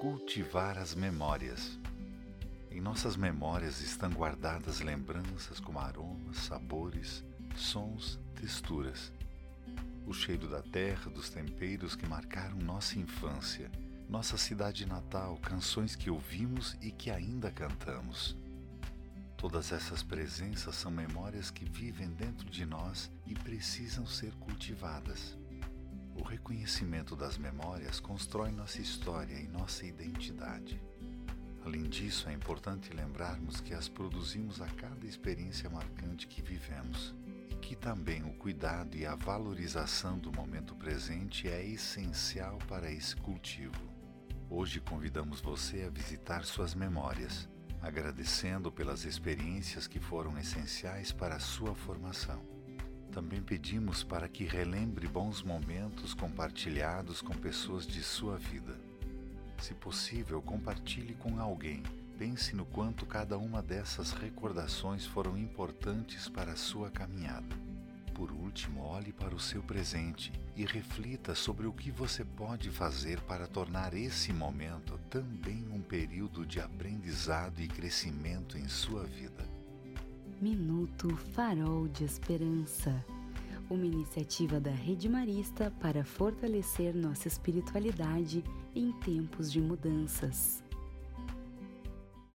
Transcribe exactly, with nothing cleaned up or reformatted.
cultivar as memórias. Em nossas memórias estão guardadas lembranças como aromas, sabores, sons, texturas. O cheiro da terra, dos temperos que marcaram nossa infância, nossa cidade natal, canções que ouvimos e que ainda cantamos. Todas essas presenças são memórias que vivem dentro de nós e precisam ser cultivadas. O reconhecimento das memórias constrói nossa história e nossa identidade. Além disso, é importante lembrarmos que as produzimos a cada experiência marcante que vivemos e que também o cuidado e a valorização do momento presente é essencial para esse cultivo. Hoje convidamos você a visitar suas memórias, agradecendo pelas experiências que foram essenciais para a sua formação. Também pedimos para que relembre bons momentos compartilhados com pessoas de sua vida. Se possível, compartilhe com alguém. Pense no quanto cada uma dessas recordações foram importantes para a sua caminhada. Por último, olhe para o seu presente e reflita sobre o que você pode fazer para tornar esse momento também um período de aprendizado e crescimento em sua vida. Minuto Farol de Esperança, uma iniciativa da Rede Marista para fortalecer nossa espiritualidade em tempos de mudanças.